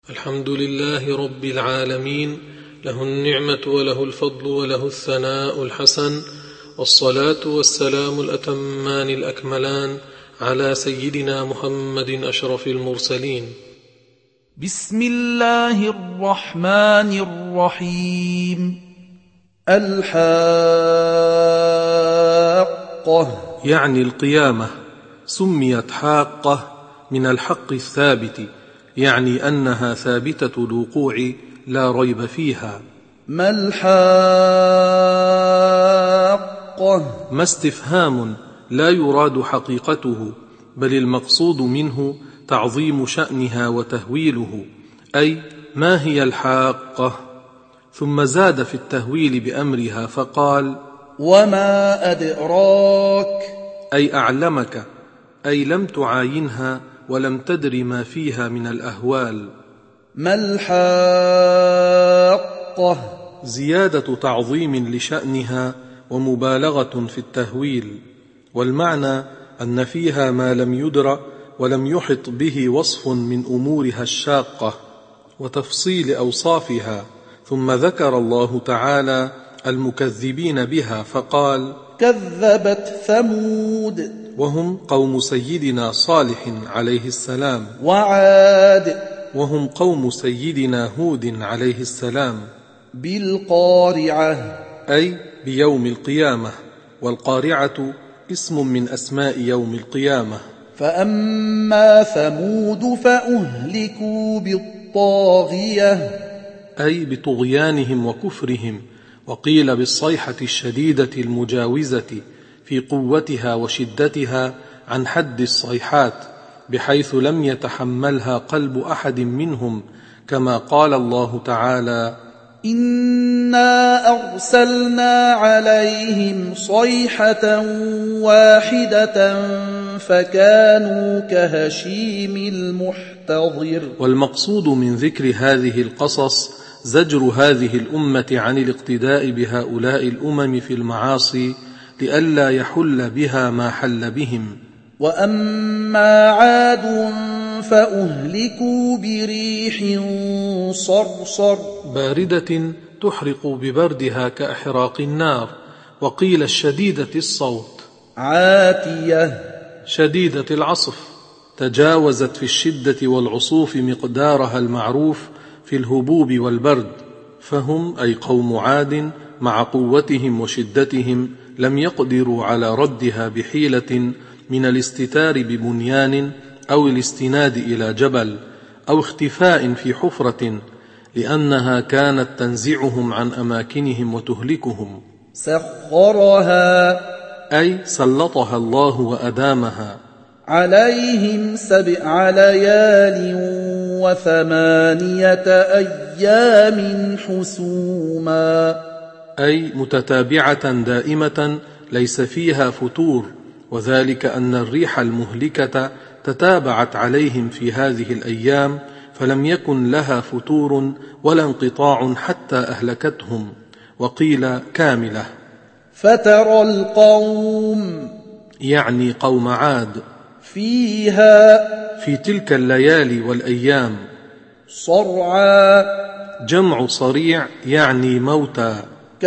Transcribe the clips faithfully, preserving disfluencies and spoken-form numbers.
الحمد لله رب العالمين، له النعمة وله الفضل وله الثناء الحسن، والصلاة والسلام الأتمان الأكملان على سيدنا محمد أشرف المرسلين. بسم الله الرحمن الرحيم. الحاقة يعني القيامة، سميت حاقة من الحق الثابت، يعني أنها ثابتة الوقوع لا ريب فيها. ما الحاقة؟ ما استفهام لا يراد حقيقته، بل المقصود منه تعظيم شأنها وتهويله، أي ما هي الحاقة؟ ثم زاد في التهويل بأمرها فقال: وما أدراك، أي أعلمك، أي لم تعاينها ولم تدر ما فيها من الأهوال. ما الحاقة؟ زيادة تعظيم لشأنها ومبالغة في التهويل، والمعنى أن فيها ما لم يدر ولم يحط به وصف من أمورها الشاقة وتفصيل أوصافها. ثم ذكر الله تعالى المكذبين بها فقال: كذبت ثمود، وهم قوم سيدنا صالح عليه السلام، وعاد، وهم قوم سيدنا هود عليه السلام، بالقارعة، أي بيوم القيامة، والقارعة اسم من أسماء يوم القيامة. فأما ثمود فأهلكوا بالطاغية، أي بطغيانهم وكفرهم، وقيل بالصيحة الشديدة المجاوزة في قوتها وشدتها عن حد الصيحات، بحيث لم يتحملها قلب أحد منهم، كما قال الله تعالى: إنا أرسلنا عليهم صيحة واحدة فكانوا كهشيم المحتضر. والمقصود من ذكر هذه القصص زجر هذه الأمة عن الاقتداء بهؤلاء الأمم في المعاصي، لئلا يحل بها ما حل بهم. وأما عاد فأهلكوا بريح صرصر، باردة تحرق ببردها كإحراق النار، وقيل الشديدة الصوت. عاتية، شديدة العصف، تجاوزت في الشدة والعصوف مقدارها المعروف في الهبوب والبرد. فهم أي قوم عاد مع قوتهم وشدتهم لم يقدروا على ردها بحيلة من الاستتار ببنيان أو الاستناد إلى جبل أو اختفاء في حفرة، لأنها كانت تنزعهم عن أماكنهم وتهلكهم. سخرها، أي سلطها الله وأدامها، عليهم سبع ليال وثمانية أيام حسوما، أي متتابعة دائمة ليس فيها فتور، وذلك أن الريح المهلكة تتابعت عليهم في هذه الأيام، فلم يكن لها فتور ولا انقطاع حتى أهلكتهم. وقيل كاملة. فترى القوم، يعني قوم عاد، فيها، في تلك الليالي والأيام، صرعى، جمع صريع يعني موتى،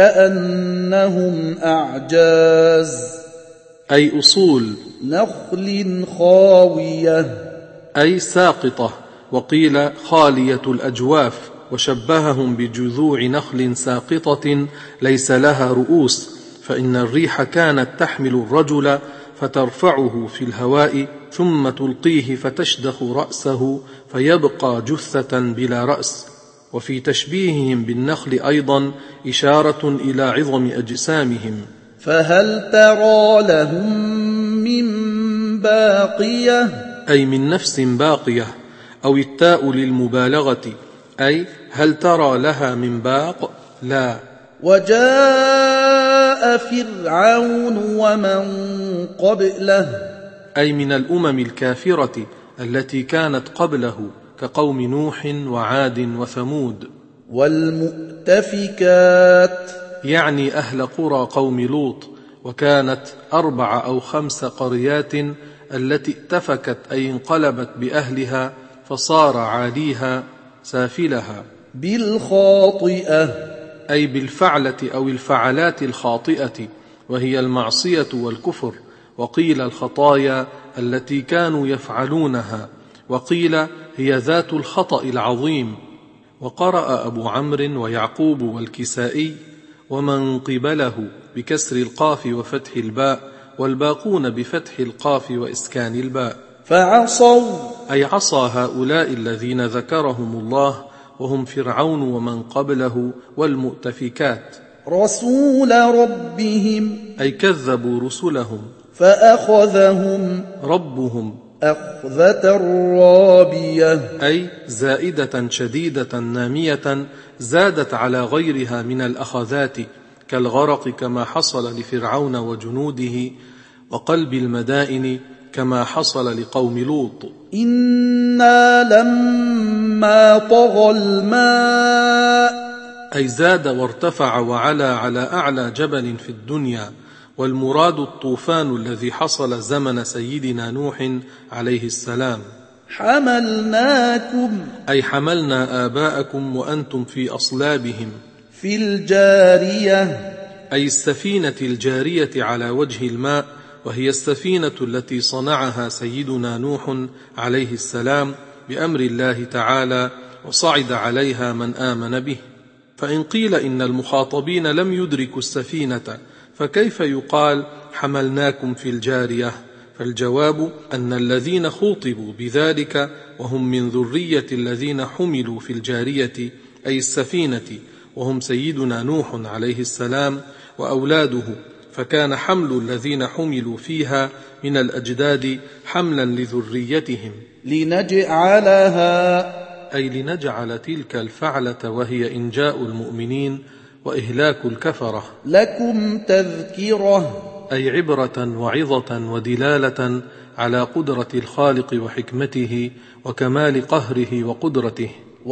كأنهم أعجاز، أي أصول نخل خاوية، أي ساقطة. وقيل خالية الأجواف، وشبههم بجذوع نخل ساقطة ليس لها رؤوس، فإن الريح كانت تحمل الرجل فترفعه في الهواء ثم تلقيه فتشدخ رأسه فيبقى جثة بلا رأس. وفي تشبيههم بالنخل أيضا إشارة إلى عظم أجسامهم. فهل ترى لهم من باقية، أي من نفس باقية، أو التاء للمبالغة، أي هل ترى لها من باق؟ لا. وجاء فرعون ومن قبله، أي من الأمم الكافرة التي كانت قبله، كقوم نوح وعاد وثمود. والمؤتفكات، يعني أهل قرى قوم لوط، وكانت أربع أو خمس قريات التي اتفكت أي انقلبت بأهلها فصار عاليها سافلها بالخاطئة أي بالفعلة أو الفعلات الخاطئة، وهي المعصية والكفر، وقيل الخطايا التي كانوا يفعلونها، وقيل هي ذات الخطأ العظيم. وقرأ أبو عمرو ويعقوب والكسائي ومن قبله بكسر القاف وفتح الباء، والباقون بفتح القاف وإسكان الباء. فعصوا أي عصى هؤلاء الذين ذكرهم الله، وهم فرعون ومن قبله والمؤتفكات، رسول ربهم أي كذبوا رسلهم، فأخذهم ربهم أخذة رابية أي زائدة شديدة نامية زادت على غيرها من الأخذات، كالغرق كما حصل لفرعون وجنوده، وقلب المدائن كما حصل لقوم لوط. إنا لما طغى الماء أي زاد وارتفع وعلى على أعلى جبل في الدنيا، والمراد الطوفان الذي حصل زمن سيدنا نوح عليه السلام. حملناكم أي حملنا آباءكم وأنتم في أصلابهم في الجارية أي السفينة الجارية على وجه الماء، وهي السفينة التي صنعها سيدنا نوح عليه السلام بأمر الله تعالى، وصعد عليها من آمن به. فإن قيل إن المخاطبين لم يدركوا السفينة، فكيف يقال حملناكم في الجارية؟ فالجواب أن الذين خوطبوا بذلك وهم من ذرية الذين حملوا في الجارية أي السفينة، وهم سيدنا نوح عليه السلام وأولاده، فكان حمل الذين حملوا فيها من الأجداد حملا لذريتهم. لنجعلها أي لنجعل تلك الفعلة وهي إنجاء المؤمنين وإهلاك الكفرة لكم تذكرة أي عبرة وعظة ودلالة على قدرة الخالق وحكمته وكمال قهره وقدرته.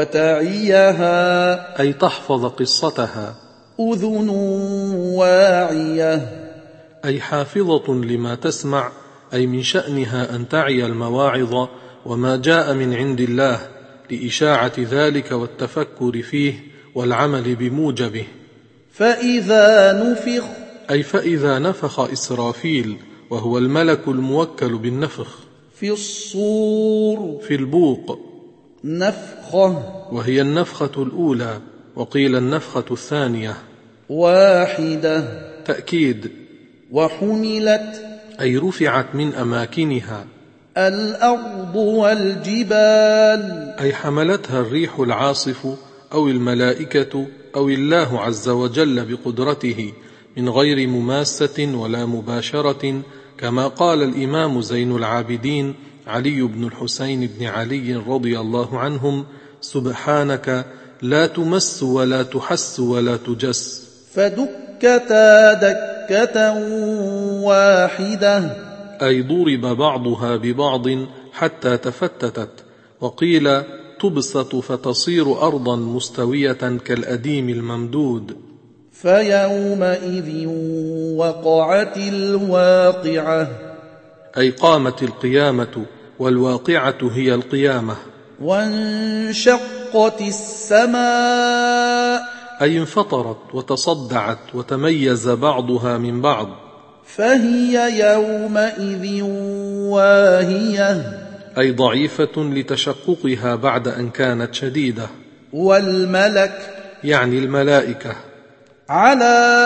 وتعيها أي تحفظ قصتها أذن واعية أي حافظة لما تسمع، أي من شأنها أن تعي المواعظ وما جاء من عند الله لإشاعة ذلك والتفكر فيه والعمل بموجبه. فإذا نفخ أي فإذا نفخ إسرافيل وهو الملك الموكل بالنفخ في الصور في البوق نفخة وهي النفخة الأولى، وقيل النفخة الثانية واحدة تأكيد. وحملت أي رفعت من أماكنها الأرض والجبال أي حملتها الريح العاصف أو الملائكة أو الله عز وجل بقدرته من غير مماسة ولا مباشرة، كما قال الإمام زين العابدين علي بن الحسين بن علي رضي الله عنهم: سبحانك لا تمس ولا تحس ولا تجس. فدكتا دكة واحدة أي ضرب بعضها ببعض حتى تفتتت، وقيل تبسط فتصير أرضا مستوية كالأديم الممدود. فيومئذ وقعت الواقعة أي قامت القيامة، والواقعة هي القيامة. وانشقت السماء أي انفطرت وتصدعت وتميز بعضها من بعض. فهي يومئذ واهية أي ضعيفة لتشققها بعد أن كانت شديدة. والملك يعني الملائكة على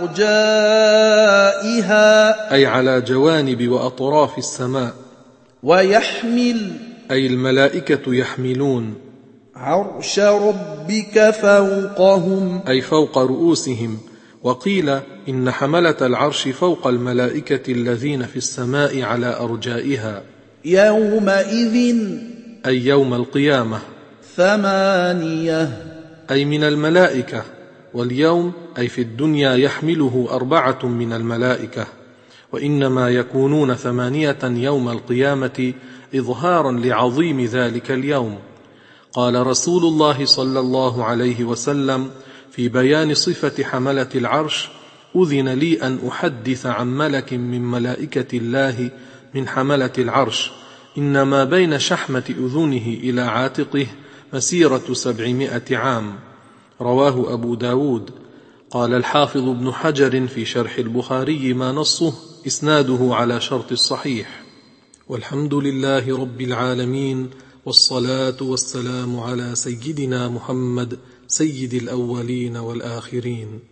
أرجائها أي على جوانب وأطراف السماء. ويحمل أي الملائكة يحملون عرش ربك فوقهم أي فوق رؤوسهم. وقيل إن حملة العرش فوق الملائكة الذين في السماء على أرجائها. يومئذ أي يوم القيامة. ثمانية أي من الملائكة، واليوم أي في الدنيا يحمله أربعة من الملائكة، وإنما يكونون ثمانية يوم القيامة إظهارا لعظيم ذلك اليوم. قال رسول الله صلى الله عليه وسلم في بيان صفة حملة العرش: أذن لي أن أحدث عن ملك من ملائكة الله من حملة العرش، إنما بين شحمة أذنه إلى عاتقه مسيرة سبعمائة عام. رواه أبو داود. قال الحافظ ابن حجر في شرح البخاري ما نصه إسناده على شرط الصحيح. والحمد لله رب العالمين، والصلاة والسلام على سيدنا محمد سيد الأولين والآخرين.